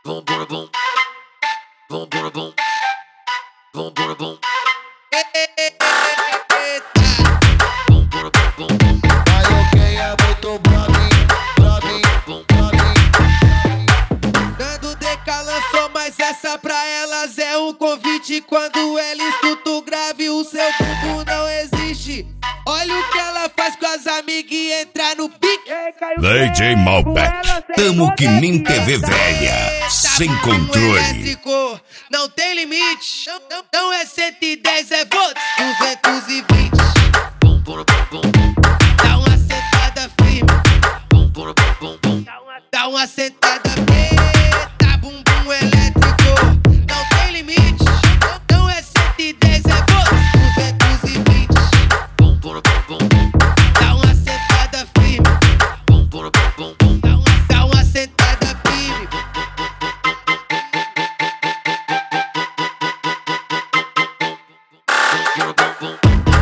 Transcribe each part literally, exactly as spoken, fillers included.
Vambora, bom. Vambora, bom. Vambora, bom. Vambora, bom, bom, bom. Aí ok, é muito brave, brave, Bom, brave. Nando D K lançou mais essa pra elas. É um convite quando ela escuta o grave. O seu bumbum não existe. Olha o que ela faz com as amigas e entra no pique. D J Malbec, tamo que nem T V velha, sem controle. Elétrico, não tem limite. Não, não, não é cento e dez, é volts, duzentos e vinte. vambora, bom, bom, bom. Dá uma sentada firme. Vambora, bom, bom. Dá uma sentada preta, bumbum elétrico, não tem limite. Não, não é cento e dez, é volts, duzentos e vinte. Vambora, bom, bom. Dá uma sentada firme. Vambora, bom, bom. Dá uma, dá uma sentada firme. Vambora, bom, bom.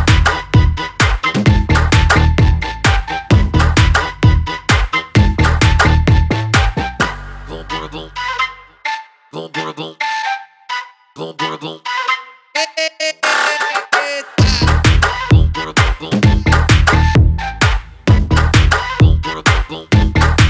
Vambora, bom. Vambora, bom. Vambora, bom. Vambora, bom, bom. Vambora, bom, bom.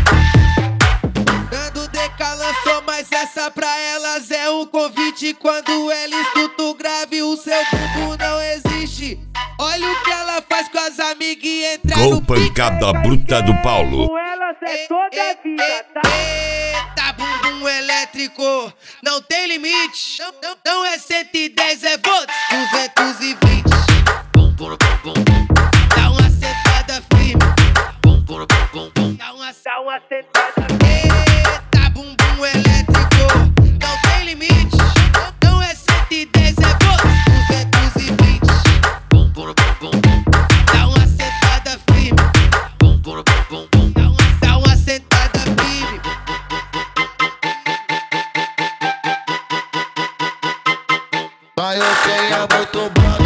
Nando D K lançou mais essa pra elas. É um convite quando ela escuta o grave. O seu bumbum não existe. Olha o que ela faz com as amigas e entra Gol no pique. pancada bruta do Paulo. Com elas é toda a vida, tá? Eita, bumbum elétrico, não tem limite. Não, não, não é cento e dez, é volts, duzentos e vinte. Vambora, bom, bom. Dá uma sentada firme. Vambora, bom, bom. Dá uma, Dá uma sentada. eita, bumbum elétrico, não tem limite. Não, não é cento e dez, é volts, duzentos e vinte. Vambora, bom, bom. Dá uma sentada firme. Vambora, bom, bom. Dá uma, dá uma sentada firme. Aí ok, é muito brave.